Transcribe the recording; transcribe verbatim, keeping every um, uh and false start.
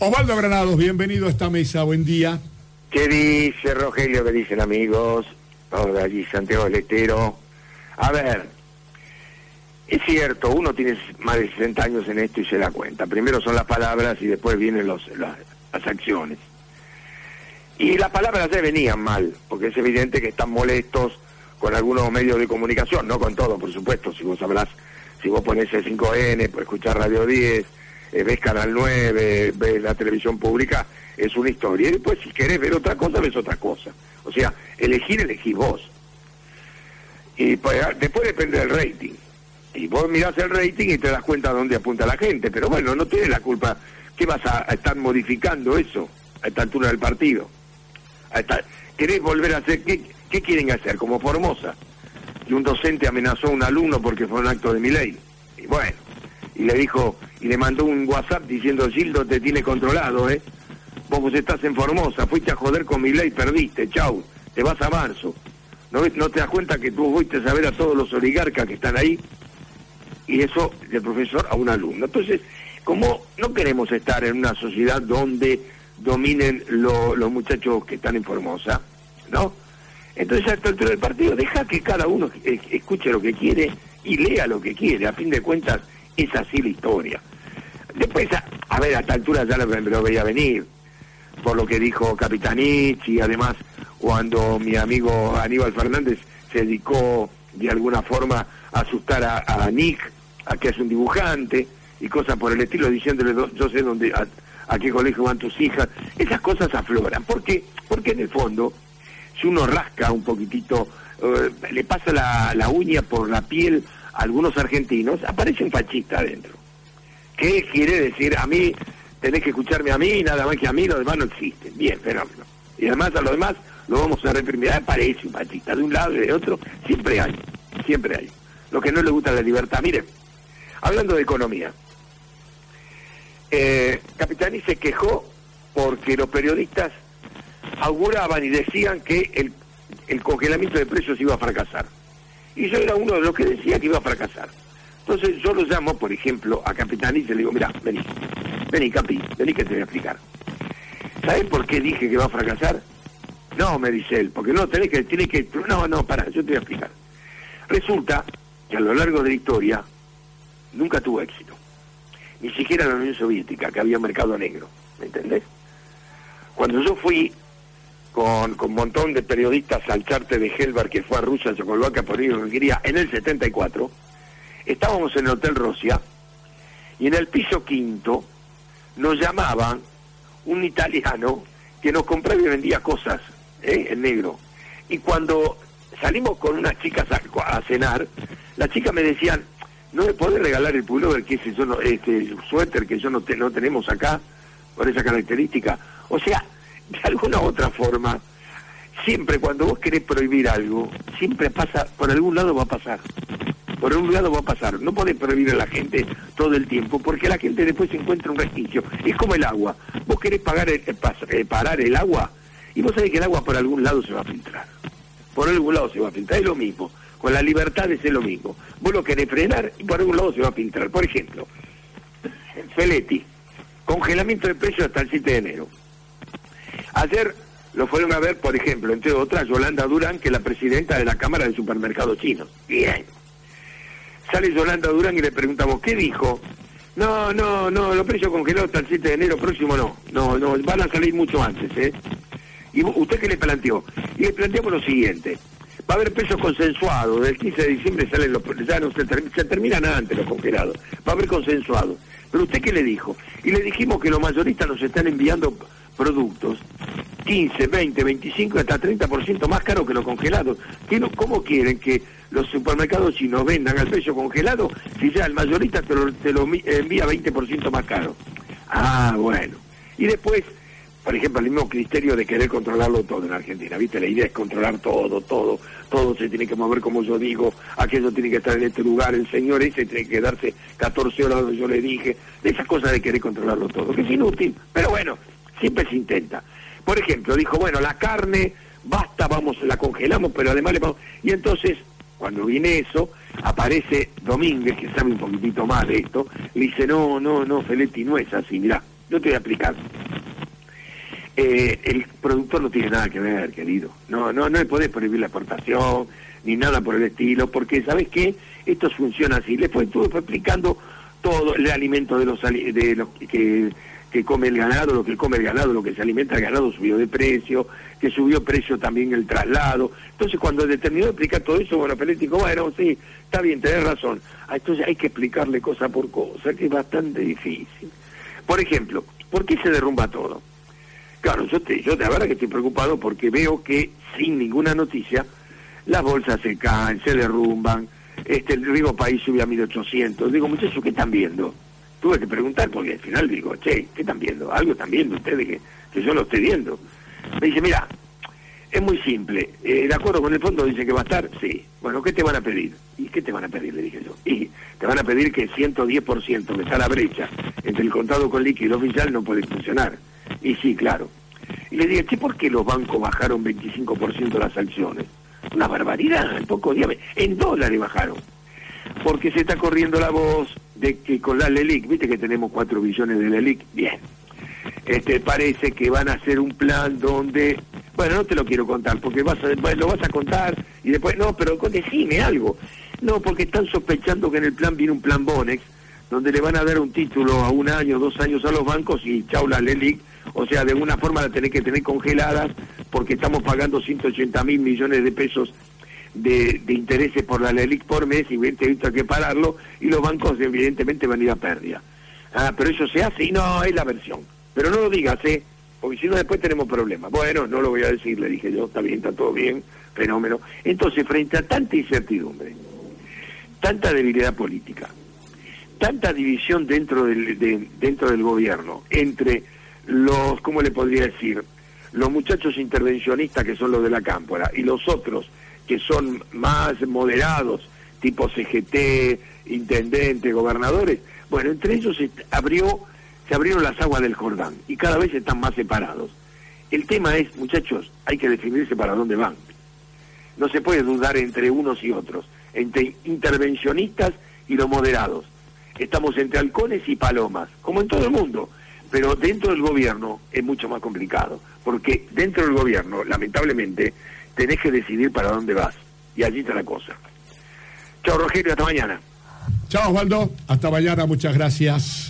Osvaldo Granados, bienvenido a esta mesa, buen día. ¿Qué dice Rogelio? ¿Qué dicen amigos? Hola, allí Santiago del Estero. A ver, es cierto, uno tiene más de sesenta años en esto y se da cuenta. Primero son las palabras y después vienen los, las, las acciones. Y las palabras ya venían mal, porque es evidente que están molestos con algunos medios de comunicación, no con todo, por supuesto. Si vos hablás, si vos ponés C cinco N, pues escuchar Radio diez, eh, ves Canal nueve, ves la televisión pública, es una historia. Y después, si querés ver otra cosa, ves otra cosa. O sea, elegir, elegís vos. Y pues, después depende del rating. Y vos mirás el rating y te das cuenta de dónde apunta la gente. Pero bueno, no tienes la culpa. ¿Qué vas a, a estar modificando eso a esta altura del partido? A esta, ¿Querés volver a hacer? ¿Qué, qué quieren hacer? Como Formosa. Y un docente amenazó a un alumno porque fue un acto de Milei. Y bueno, y le dijo, y le mandó un WhatsApp diciendo, Gildo te tiene controlado, ¿eh? Vos estás en Formosa, fuiste a joder con Milei, perdiste, chau, te vas a marzo. ¿No, ¿No te das cuenta que tú fuiste a saber a todos los oligarcas que están ahí? Y eso del profesor a un alumno. Entonces, como no queremos estar en una sociedad donde dominen lo, los muchachos que están en Formosa, ¿no? Entonces, a esta altura del partido, deja que cada uno escuche lo que quiere y lea lo que quiere. A fin de cuentas, es así la historia. Después, a, a ver, a esta altura ya lo, lo veía venir, por lo que dijo Capitanich, y además cuando mi amigo Aníbal Fernández se dedicó de alguna forma a asustar a, a Nick, a que es un dibujante, y cosas por el estilo, diciéndole, yo sé dónde, a, a qué colegio van tus hijas. Esas cosas afloran. ¿Por qué? Porque en el fondo, si uno rasca un poquitito, eh, le pasa la, la uña por la piel a algunos argentinos, aparece un fascista adentro. ¿Qué quiere decir? A mí, tenés que escucharme a mí, nada más que a mí, los demás no existen. Bien, fenómeno. Y además a los demás lo vamos a reprimir. Aparece un fascista de un lado y de otro, siempre hay, siempre hay. Lo que no le gusta es la libertad. Miren, hablando de economía, eh, Capitani se quejó porque los periodistas auguraban y decían que el, el congelamiento de precios iba a fracasar. Y yo era uno de los que decía que iba a fracasar. Entonces yo lo llamo, por ejemplo, a Capitani y le digo, mira, vení, vení Capi, vení que te voy a explicar. ¿Sabés por qué dije que va a fracasar? No, me dice él, porque no, tenés que, tenés que, no, no, pará, yo te voy a explicar. Resulta que a lo largo de la historia nunca tuvo éxito. Ni siquiera en la Unión Soviética, que había un mercado negro, ¿me entendés? Cuando yo fui con, con un montón de periodistas al charter de Helbar, que fue a Rusia, Checoslovaquia, por ir Hungría, en el setenta y cuatro, estábamos en el Hotel Rosia, y en el piso quinto nos llamaban un italiano que nos compraba y vendía cosas, ¿eh? En negro. Y cuando salimos con unas chicas a, a cenar, las chicas me decían, ¿no me podés regalar el pullover, que ese yo no, este suéter que yo no, te, no tenemos acá, por esa característica? O sea, de alguna u otra forma, siempre cuando vos querés prohibir algo, siempre pasa, por algún lado va a pasar. Por algún lado va a pasar. No podés prohibir a la gente todo el tiempo, porque la gente después encuentra un resquicio. Es como el agua. Vos querés pagar el, eh, parar el agua, y vos sabés que el agua por algún lado se va a filtrar. Por algún lado se va a filtrar. Es lo mismo. Con la libertad es lo mismo. Vos lo querés frenar y por algún lado se va a filtrar. Por ejemplo, Feletti, congelamiento de precios hasta el siete de enero. Ayer lo fueron a ver, por ejemplo, entre otras, Yolanda Durán, que es la presidenta de la Cámara de Supermercados Chinos. Bien. Sale Yolanda Durán y le preguntamos, ¿qué dijo? No, no, no, los precios congelados hasta el siete de enero próximo no. No, no, van a salir mucho antes, ¿eh? ¿Y usted qué le planteó? Y le planteamos lo siguiente. Va a haber precios consensuados. Del quince de diciembre salen los... Ya no se, term, se terminan antes los congelados. Va a haber consensuados. ¿Pero usted qué le dijo? Y le dijimos que los mayoristas nos están enviando productos quince, veinte, veinticinco, hasta treinta por ciento más caros que los congelados. ¿Cómo quieren que los supermercados chinos vendan al precio congelado si ya el mayorista te lo, te lo envía veinte por ciento más caro? Ah, bueno. Y después, por ejemplo, el mismo criterio de querer controlarlo todo en Argentina, ¿viste? La idea es controlar todo, todo, todo se tiene que mover como yo digo, aquello tiene que estar en este lugar, el señor ese tiene que quedarse catorce horas donde yo le dije, de esas cosas de querer controlarlo todo, que es inútil, pero bueno, siempre se intenta. Por ejemplo, dijo, bueno, la carne, basta, vamos, la congelamos, pero además le vamos... Y entonces, cuando viene eso, aparece Domínguez, que sabe un poquitito más de esto, le dice, no, no, no, Feletti, no es así, mirá, Yo te voy a explicar. Eh, el productor no tiene nada que ver, querido. No, no, no le podés prohibir la exportación, ni nada por el estilo, porque, ¿sabés qué? Esto funciona así. Después estuve explicando todo el alimento de los, de los que, que come el ganado, lo que come el ganado, lo que se alimenta el ganado subió de precio, que subió precio también el traslado. Entonces, cuando determinó de explicar todo eso, bueno, Pelletti dijo, bueno, sí, está bien, tenés razón. Ah, entonces hay que explicarle cosa por cosa, que es bastante difícil. Por ejemplo, ¿por qué se derrumba todo? Claro, yo te, yo de verdad que estoy preocupado porque veo que sin ninguna noticia las bolsas se caen, se derrumban, este el Rigo País sube a mil ochocientos. Digo, muchachos, ¿qué están viendo? Tuve que preguntar porque al final digo, che, ¿qué están viendo? Algo están viendo ustedes que, que yo lo estoy viendo. Me dice, mira, es muy simple, eh, de acuerdo con el fondo dice que va a estar, sí. Bueno, ¿qué te van a pedir? ¿Y qué te van a pedir? Le dije yo. Y te van a pedir que ciento diez por ciento, que está la brecha entre el contado con líquido oficial, no puede funcionar. Y sí, claro. Y le dije, ¿qué por qué los bancos bajaron veinticinco por ciento las acciones? Una barbaridad, en pocos días, en dólares bajaron. Porque se está corriendo la voz de que con la LELIQ, viste que tenemos cuatro billones de LELIQ, bien. Este, parece que van a hacer un plan donde, bueno, no te lo quiero contar, porque vas a, bueno, lo vas a contar y después, no, pero decime algo. No, porque están sospechando que en el plan viene un plan Bonex, donde le van a dar un título a un año, dos años a los bancos y chau la LELIQ. O sea, de alguna forma la tenés que tener congeladas porque estamos pagando ciento ochenta mil millones de pesos de, de intereses por la LELIQ por mes y evidentemente hay que pararlo y los bancos evidentemente van a ir a pérdida. Ah, pero eso se hace y no, es la versión. Pero no lo digas, ¿eh? Porque si no después tenemos problemas. Bueno, no lo voy a decir, le dije yo, está bien, está todo bien, fenómeno. Entonces, frente a tanta incertidumbre, tanta debilidad política, tanta división dentro del, de, dentro del gobierno, entre los, ¿cómo le podría decir? Los muchachos intervencionistas que son los de la Cámpora y los otros que son más moderados, tipo C G T, intendentes, gobernadores, bueno, entre ellos se abrió, se abrieron las aguas del Jordán y cada vez están más separados. El tema es, muchachos, hay que definirse para dónde van. No se puede dudar entre unos y otros, entre intervencionistas y los moderados. Estamos entre halcones y palomas, como en todo el mundo. Pero dentro del gobierno es mucho más complicado, porque dentro del gobierno, lamentablemente, tenés que decidir para dónde vas, y allí está la cosa. Chao, Rogelio, hasta mañana. Chao, Osvaldo, hasta mañana, muchas gracias.